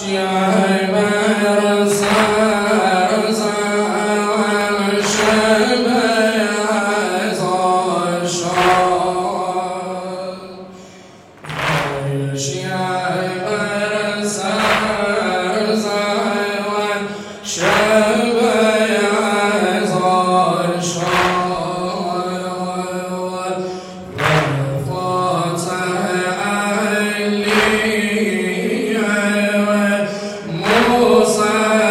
موسى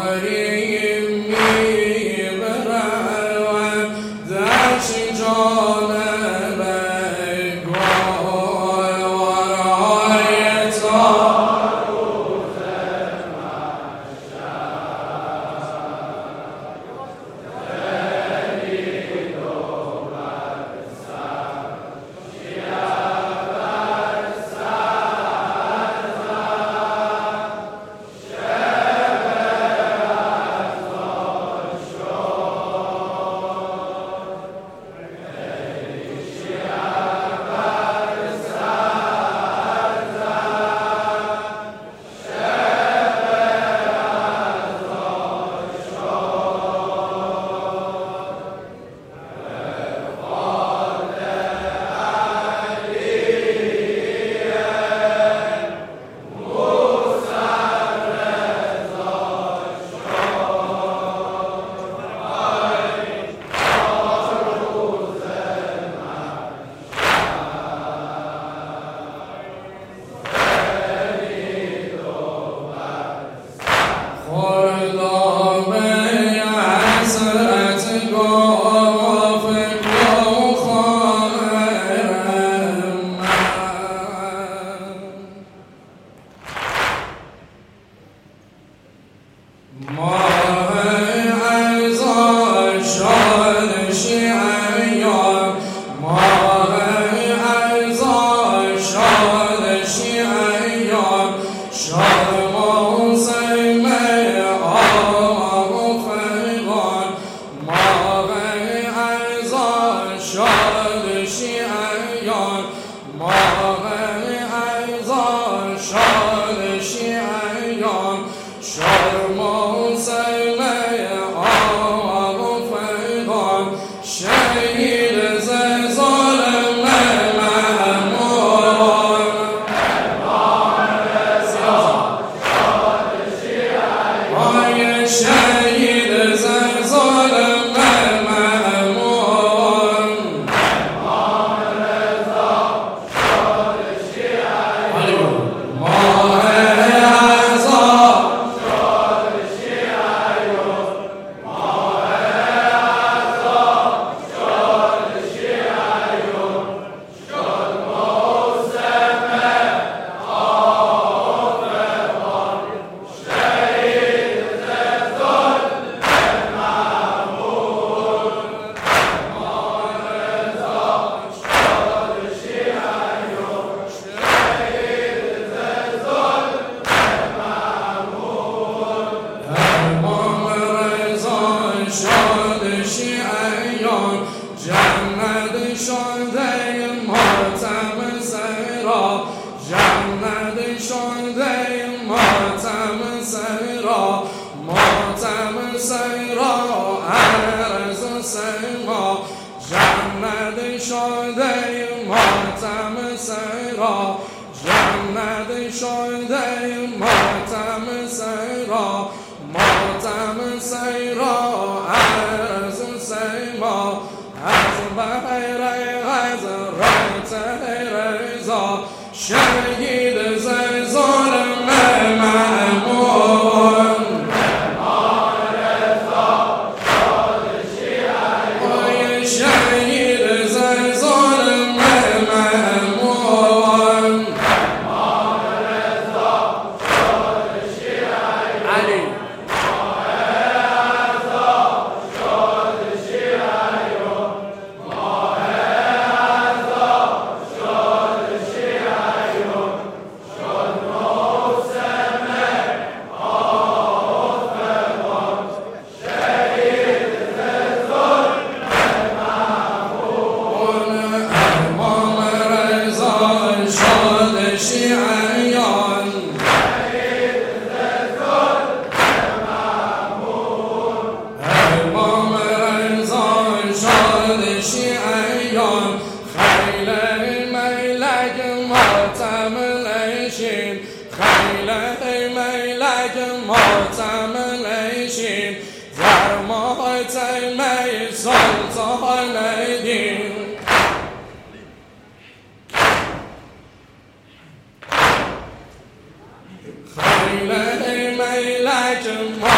خیلی میلک ماتم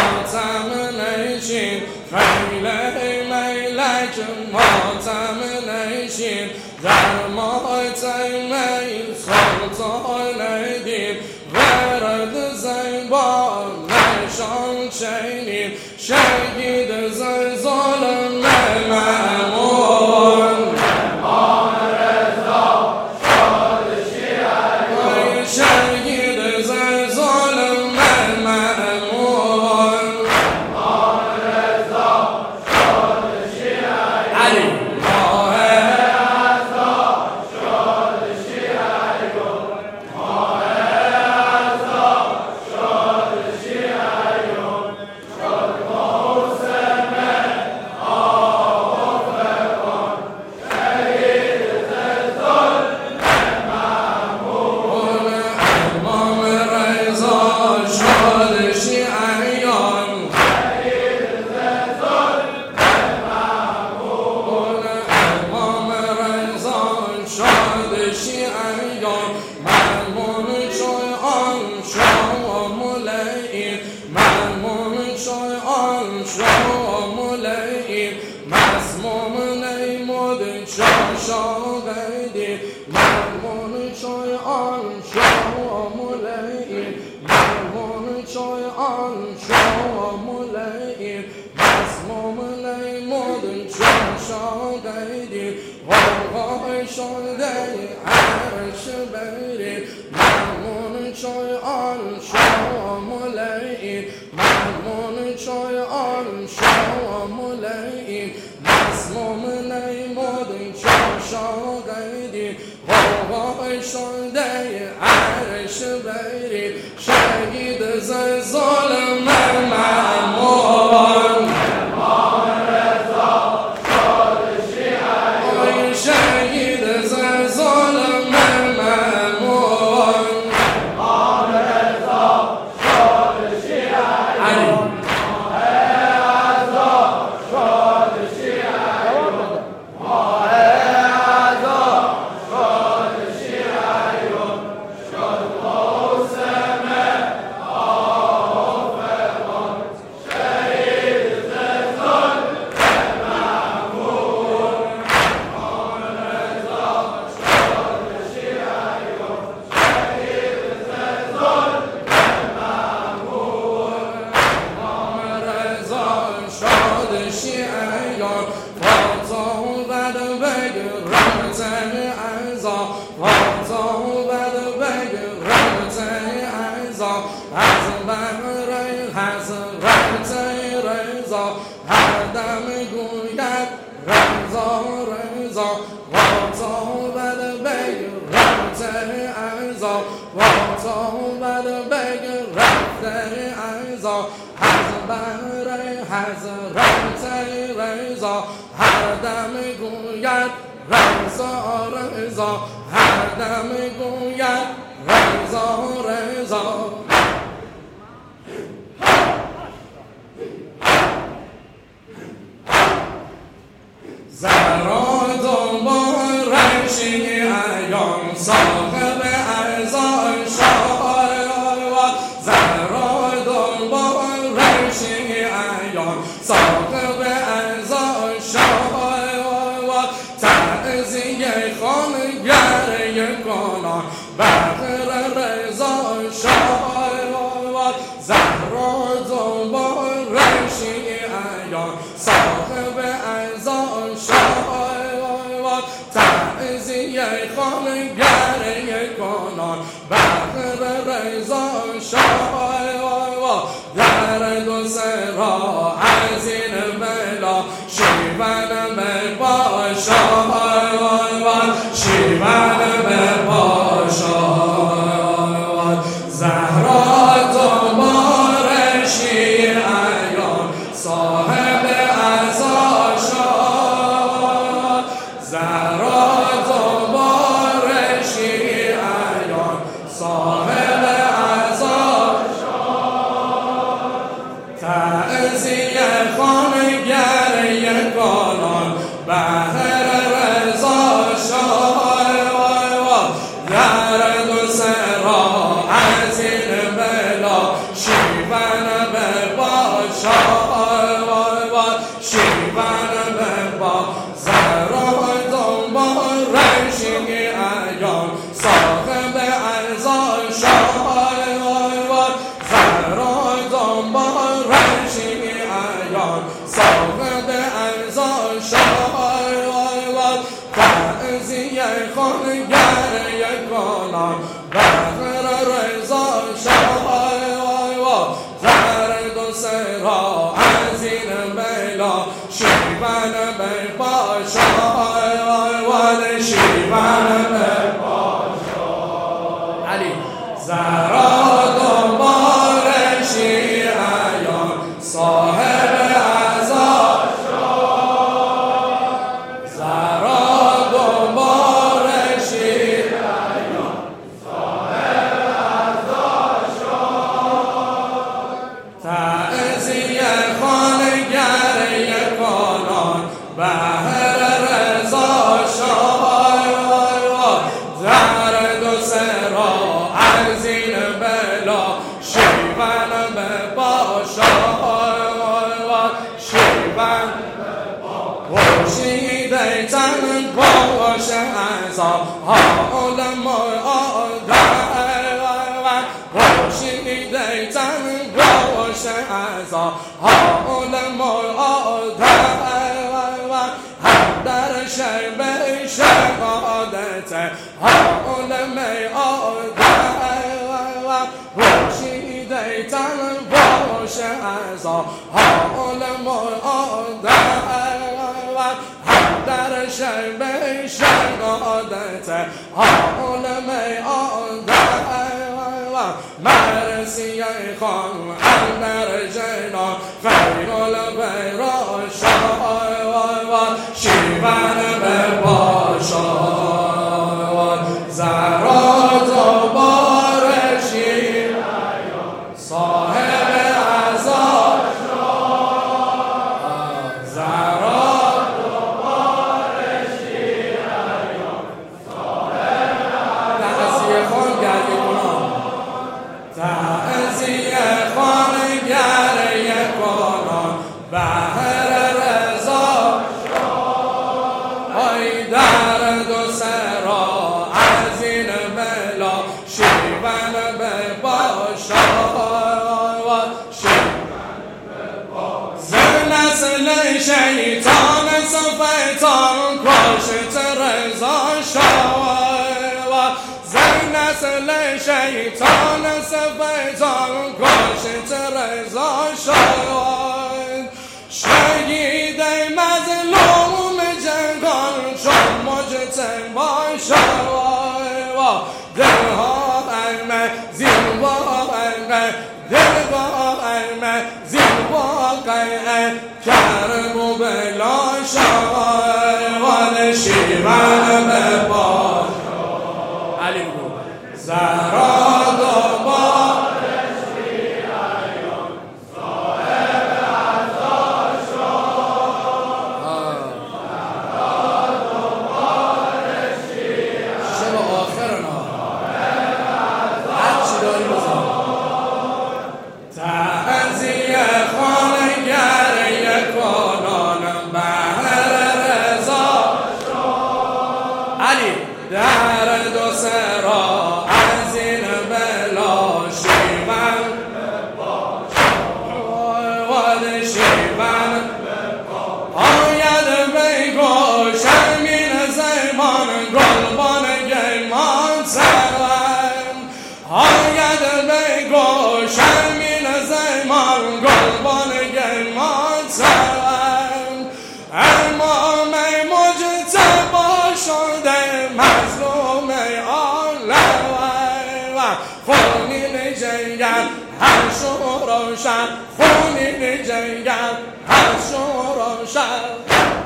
ماتم نشین خیلی میلک ماتم نشین در ماتم سلطان دین ورد زیبا نشان شنید شهید ظلم مأمون امام رضا شاد شیعه شهید ظلم مأمون امام رضا شاد شیعه علی ماه عزا شاد شیعه ماه عزا شاد شیعه شاد موسم آفران شهید ظلم مأمون امام رضا شاد شیعیان شهید ظلم مأمون امام رضا شاد شیعیان مأمون شوی آن شو ملئین مأمون شوی آن شو ملئین مسموم نیمود شا غیدی مأمون شوی آن شو ملئین مأمون شوی آن شو ملئین مسموم نیمود شا غیدی غرغای شده عرش بیرین مأمون شوی آن شو ملئین مأمون شوی آن شو ملئین مسموم نیمود شا غیدی غرغای شده عرش بیرین شهید ظلم مأمون امام رضا شاد شیعه شهید ظلم مأمون امام رضا شاد شیعه علی ماه عزا شاد شیعه ماه عزا شاد شیعه شاد موسم آفران شهید ظلم مأمون امام رضا شاد شیعه شهید ظلم مأمون امام رضا شاد شیعیان فاتا بد بگرمت عزا فاتا بد بگرمت عزا از بر حضرت رضا هر دم گوید رضا رضا فاتا بد بگرمت عزا فاتا بد بگرمت عزا از بر حضرت رضا هر دم گوید رضا رضا هر دم گوید رضا رضا زهرا دنبال شیعیان صاحب عزا شاه زهرا دنبال شیعیان صاحب عزا شاه تعزیه خانگر کنان بخر رضا شاه زهرا دنبال شیعیان صاحب عزا شاه تعزیه خانگر کنان بخر رضا شاه در دو سرا از این بلا شیون به پاشا شیون به پاشا زهرا دنبال شیعیان صاحب عزا شاه زهرا دنبال شیعیان صاحب عزا شاه تعزیه خانگر یکانان بهر رضا شاه در دو سرا از این بلا شیون به باشا شیون به با زهرا دنبال رشید ایان صاحب ارزا زهرا دنبال رشید ایان صاحب ارزا تعزیه خانگر یکانان بهر رضا زرد و سرا از این بلا شیون به باشا شیون به باشا علی زهرا دنبال شیعیان صاحب عزا زهرا دنبال شیعیان صاحب عزا تعزیه خانگر یکانان بهر رضا زرد و سرا از این بلا شیون به باشا شیون پوشیده تن باش ازا حال پوشیده تن باش ازا حال در شب شهادت حال میعاد پوشیده تن باش ازا حال میعاد در شب شهادت حال میعاد مرسی خان اندر جنان خیر البرا شیون به باشا زهرا دنبال شیعیان صاحب عزا زهرا دنبال شیعیان صاحب تعزیه خانگر تعزیه خانگر یکانان بهر رضا ای درد و سرا از این بلا شیون به باشا ز نسل شیطان سفیدان کاشت رضا ز نسل شیطان سفیدان کاشت رضا شهید مظلوم جنگان چون مجتبی دلها علم زین واقع دلها علم زین واقع کرم و بلا شیون به باشا علی بگو زهرا دنبال شیعیان صاحب عزا زهرا دنبال شیعیان شب آخرنا هر چی داری بزن تعزیه خانگر یکانان بهر رضا علی درد و سرا از این بلا شیون شیون آید بگو شرمین زیمان گلبان گیمان سرم آید بگو شرمین زیمان گلبان گیمان سرم امام مجتبی شده مظلوم عالم خونین جنگل هر شو روشن خونین جنگل هر شو روشن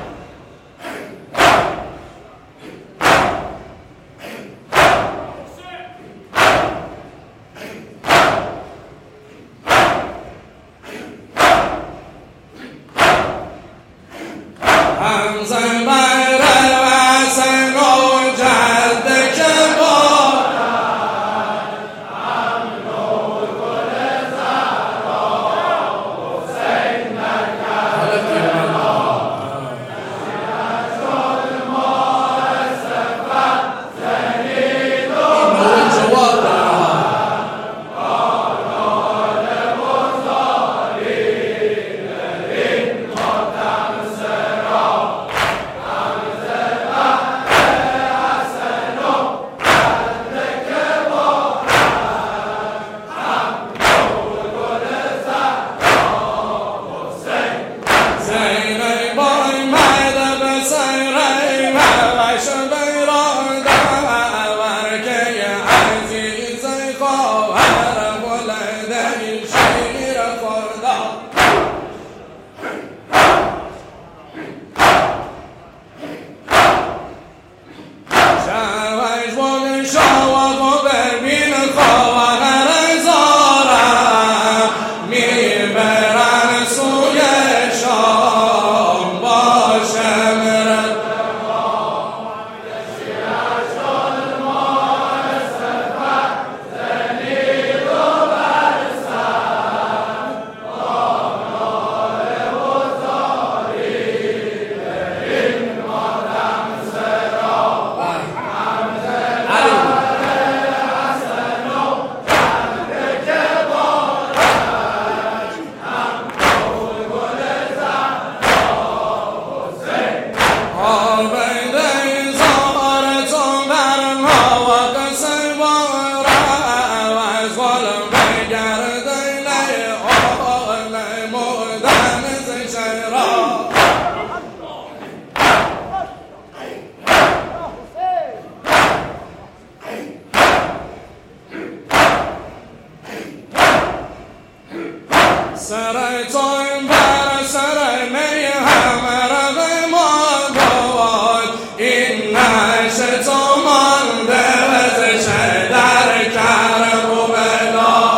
همزه بر وسن و جد که بارد امن و گل زهرا حسین سرتون بر سر می همراه ما بود، این نشه تو مانده وزشه در کرم و بلا.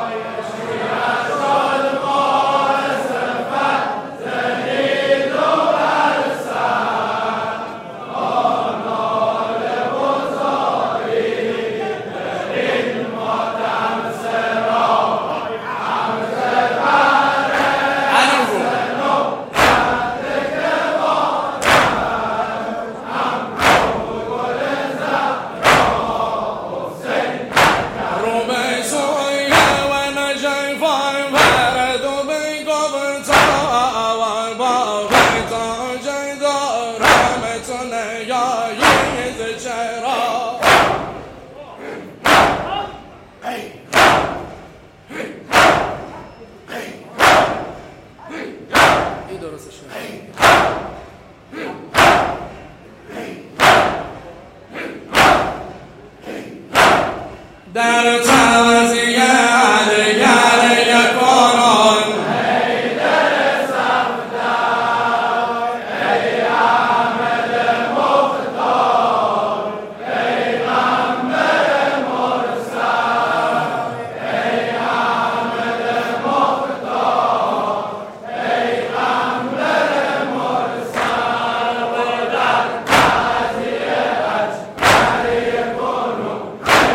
در تعزیه دیگر یکانان حیدر صفدر، ای احمد مختار، پیغمبر مرسل، ای احمد مختار، پیغمبر مرسل. و در تعزیه‌ات هر یکونو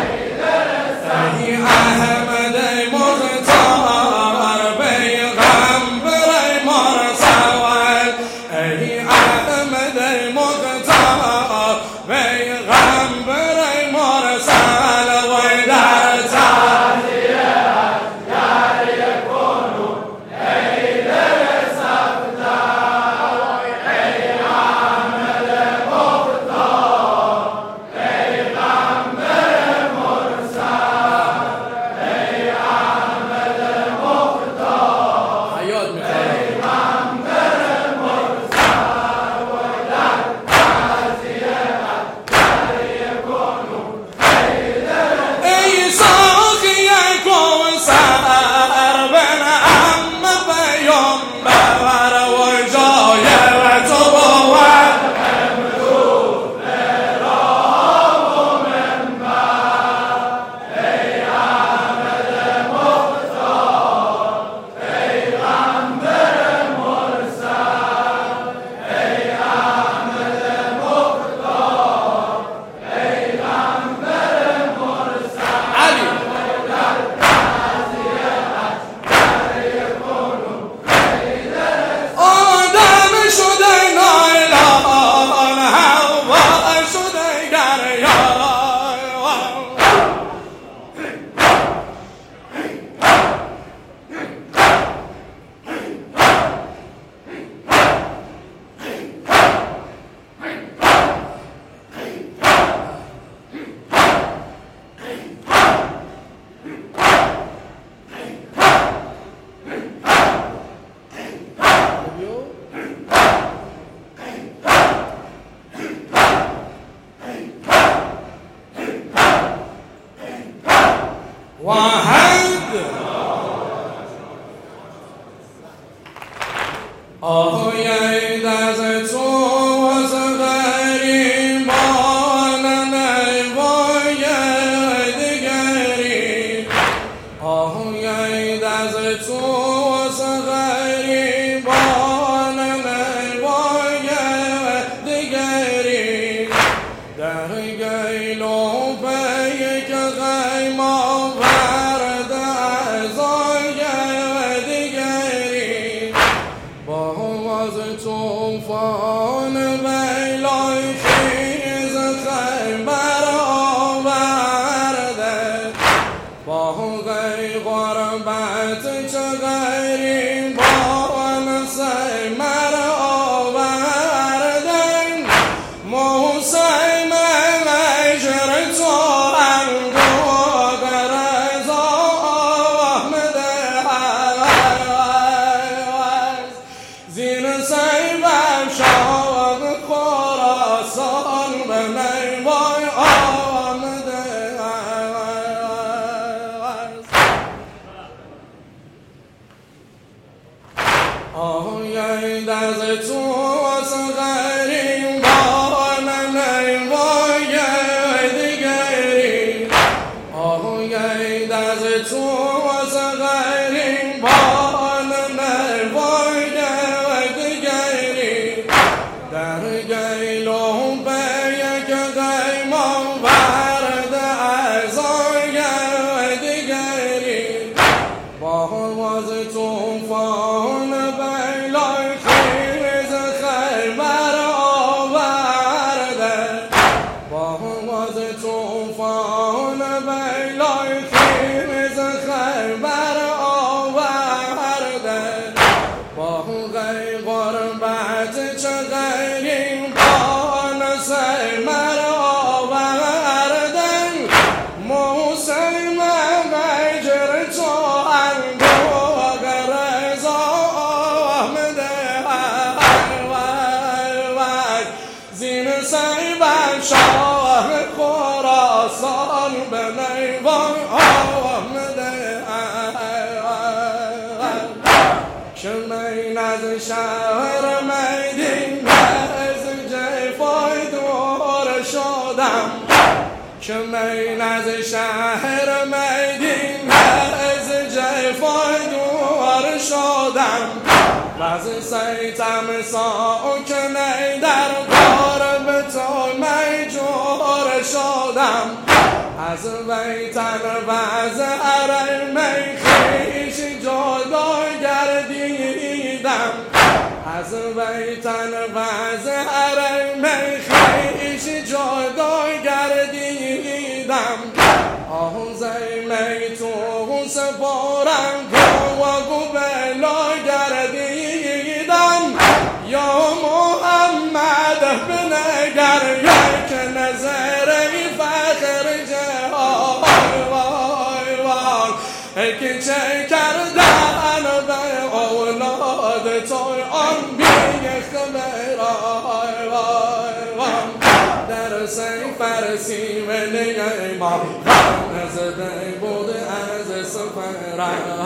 ای احمد مختار، پیغمبر مرسل، ای احمد مختار، پیغمبر مرسل. و در تعزیه‌ات هر یکونو حیدر صفدر، ای احمد مختار، پیغمبر مرسل، ای احمد مختار، حیات می‌خواد. پیغمبر مرسل. و در تعزیه‌ات هر یکونو حیدر ای ساقی کوثر، بنعم پیامبر و جای تو بود امروز مهراب و منبر، ای احمد مختار، پیغمبر مرسل، ای احمد مختار، پیغمبر مرسل. علی. آدم شده نایلان، هوا شده گریان. واحد آهوی دست تو از غریبان نیوای دیگری، آهوی دست تو از غریبان نیوای دیگری، در گیل و پی که غیم آورد ازای دیگری، باز توفان بیلای خیز خیبر آورده، با غی غربت چه غریبان سیمر آوردن، موسیم مجر تو انگوه رضا احمد زین سیبم شاد خراسان به نیوای آمده. آهوی دست تو از غیرین بان نیوای دیگری آهوی دست تو از غیرین بان نیوای دیگری در گیلو به یک غیمان ورد اعضای دیگری باز توفان بیلای خیز خیبر آورده باز توفان بیلای خیز خیبر آورده با غی غربت چه غیرین بان سیمر آوردن موسیم غیجر تو اندوغ رضا آمده زین سیبم شاه خراسان به نیوان آمده شمین از شهر میدین از جفای دور شدم شمین از شهر میدین از جفای دور شدم و از سیتم ساکنه در قرب تو میجور شدم از ویتن و از ارمی خیش جدا گردیدم از ویتن و از ارمی خیش جدا گردیدم آن زیمی تو سپارم و گوبلا گردیدم یا محمد بنگر یک نظری فخر جهان ای که چه کردن به اولاد تو آن بیه خبران در سی فرسی و نگه ما نزده بود از سفران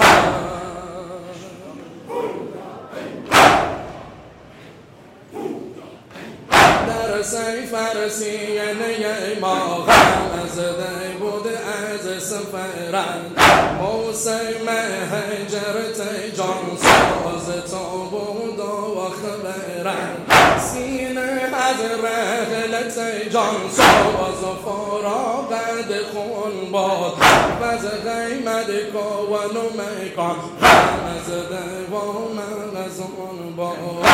در سی فرسی نگه ما نزده بود از سفران موسیم هجرت جان ساز تو بود و خبرن سینه از رحلت جان ساز و فراغت خون باد و از قیمت کون و میکان از دوام از اون باد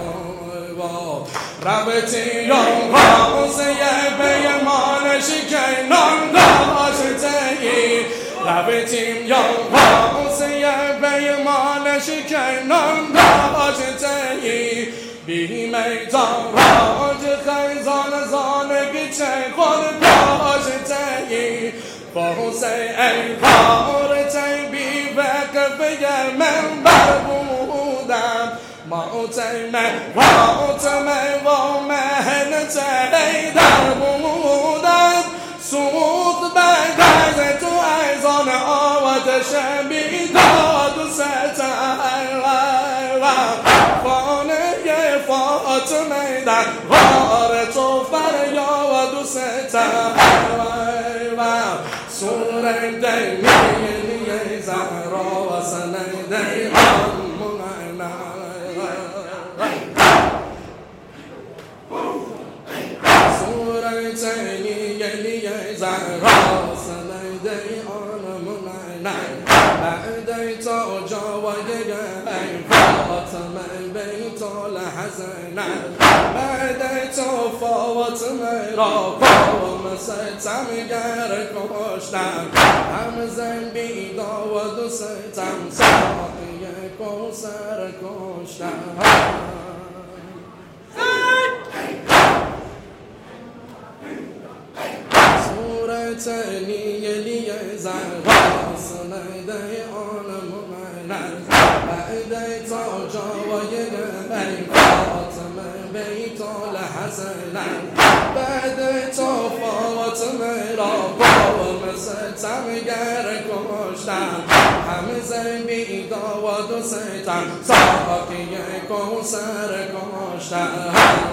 ربطی راسه بیمانش که نام داشتهی ربطیم یا راسه بیمانش که نام داشتهی بی میدان راج خیزان زانگی چه خود داشتهی فاسه ای خارتی بی وقفه منبر بودم موتمه و مهنت در بودن سوخت بعد از تو ایزان آواتش بیداد و ستر خانه فاطمه در غار تو فریاد و ستر سوره دیمی زهرا و سنده آن زهرا سنده آن منعن بعد تا جاوی ای فاطمه بیت الحسن بعد تا فاطمه را قوم ستمگر کشتن هم زنبی داود و ستم ساقی کوثر کشتن تنی زهرا سنده آن منن بعد تا جاوی ای فاطمه بیت الحسن بعد تا فاطمه را قوم ستمگر کشتن همه زمین داد و ستم ساقی کوثر کشتن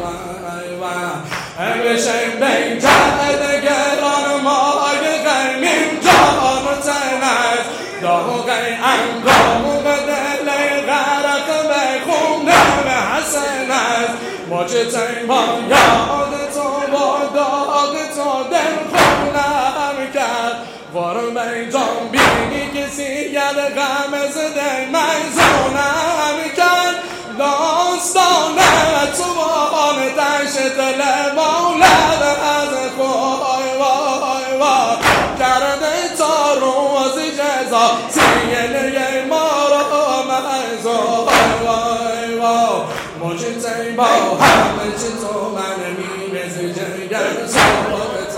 همیشه بیجد گران مای غمین جان تنت داغی انگام به دل غرق به خون حسنت مجتمع با یاد تو با داغ تو دل خونم کرد وارم بیجان بینی کسی ید غم زده مزونم کرد داستانه تو بان تشت لبالد از خوی وای وای کرده تا روز جزا سیله ما رو مزا وای وای مجتمع با همه چی تو من میرز جگر صحبت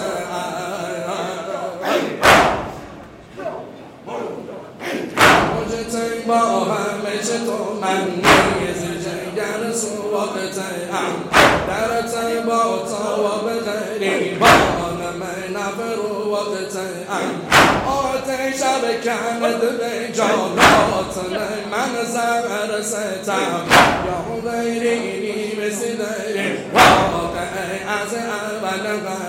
مجتمع با همه چی تو من میرز جگر صحبت در تیبا تا و بغیری بان من نفر وقت آتش بکند به جانات من زمر ستم یا غیری بسیدری واقع از اول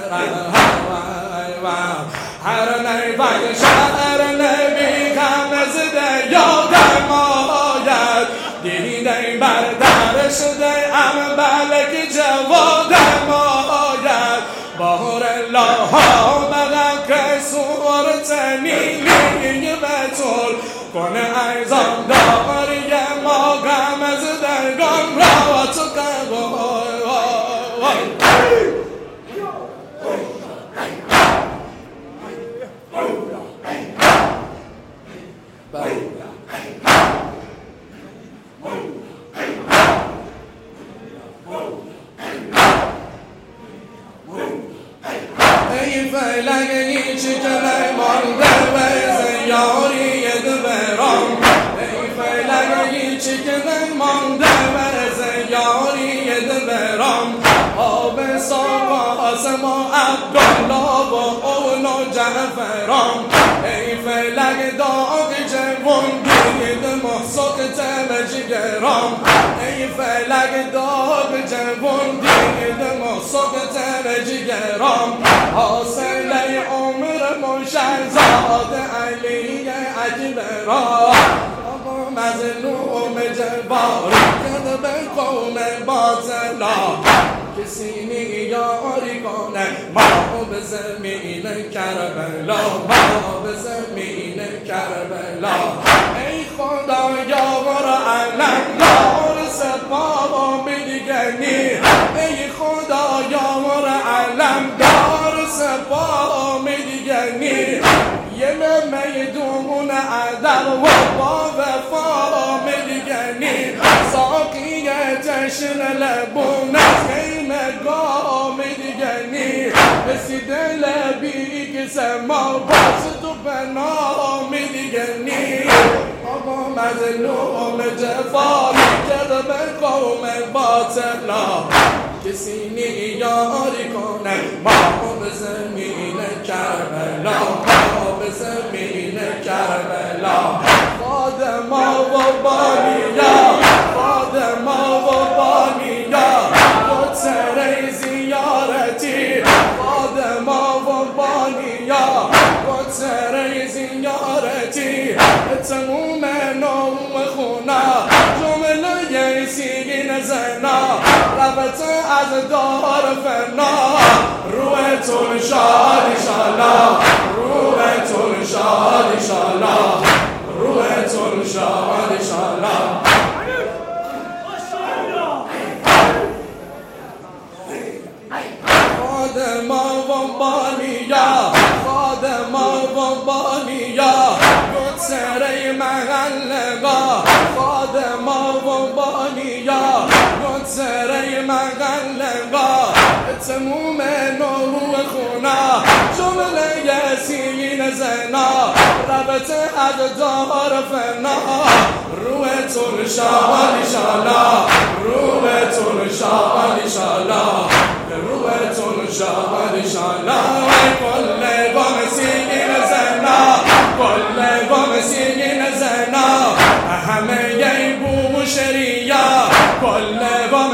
هر نیفت شهر نبی خمزده یادم آید دیدی بردر شده ام بلک جوادم آید بهار الله ها مغم که صورت نیلی بطول کنه ایزان داری ما غم از درگان را تو ای فلک هیچی که نمانده وز یاری دوران ای فلک هیچی که نمانده وز یاری دوران آب ساقاس ما عبدالله و اولو جعفران ای فلک داغ جوان دید محسوک تم جگران ای فلک داغ جوان دید محسوک تم جگران حاصل عمر مشهزاد علی اکبران مظلوم جباری کرد به قوم باطلا کسی نیاری کنه ما به زمین کربلا ما به زمین کربلا ای خدا یار علم دار سپاه میدگنی ای خدا یار علم دار سپاه میدگنی یه میدون ادب و با وفا میدگنی ساقی جشن لبون از خیمگاه میدگنی رسید لبی که سما باز تو بنا میدگنی آقا مظلوم جفا کرد به قوم باطلا کسی نیاری کنه ما به زمین کربلا ما به زمین کربلا فاطمه و بانیا فاطمه و بانیا گتره زیارتی فاطمه و بانیا گتره زیارتی تموم نوم خونا جمله سیگین زنا رفت از دار فنا روحتون شاد انشالله روحتون شاد انشالله روحتون شاد انشالله فاطمه و بانیا فاطمه و بانیا گتره مغلقا فاطمه و بانیا گتره مغلقا تموم نور خونا جمله سین زنا ربط از دار فنا روحتون شاد انشالله روحتون شاد انشالله روحتون شاد انشالله کل قوم سین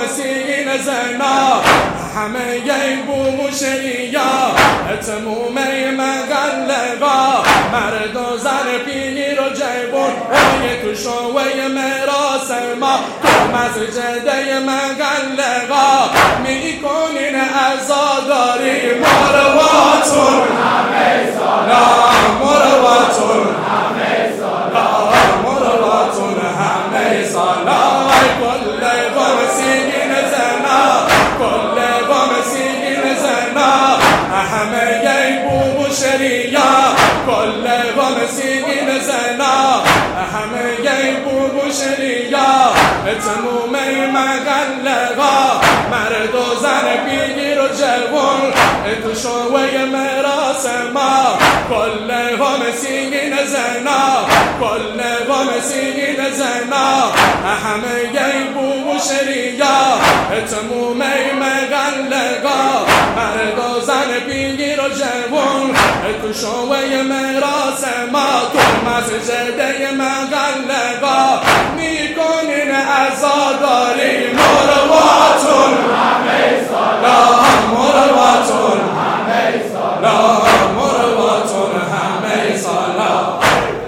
مسیحین زنا همه ی بوم و شریا تموم مغلقا مرد و زن پیر و جیبون تو شوه مراس ما تو مسجد مغلقا میکنین عزاداری مرواتون همه سالا مرواتون همه سالا مرواتون همه سالا کل مسیحین زنا کل مسیحین زنا همه ی بوم و شریا کل مسیحین زنا همه ی بوم و شریا تموم مغلقا مرد و زن پیر و جوان تو شوه مراس ما کل مسیحین زنا کل مسیحین زنا همه ی بوم و شریا تموم مغلقا مرد و زن پیر و جوان تو شوه مراس ما تو مسجد مغلقا میکنین عزاداری مرواتون همه سالا مرواتون همه سالا مرواتون همه سالا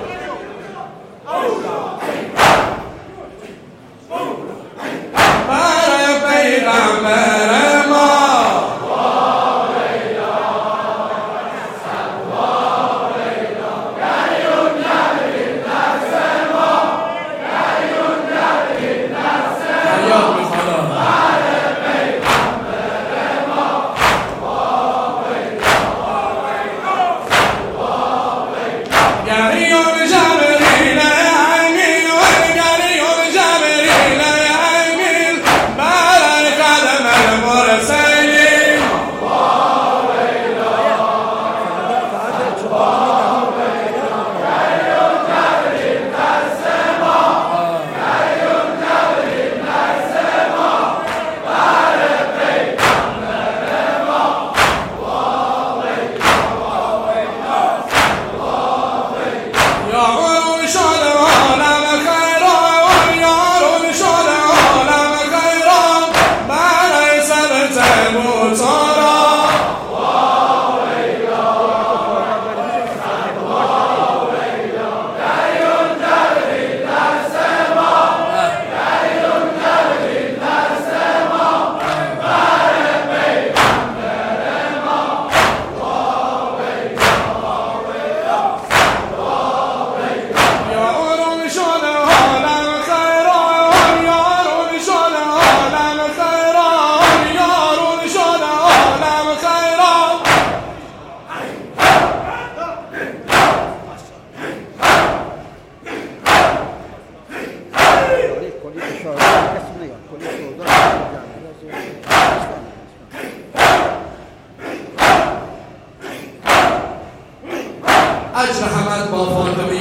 بر پیغمبر ما اجر حمد با فاطمه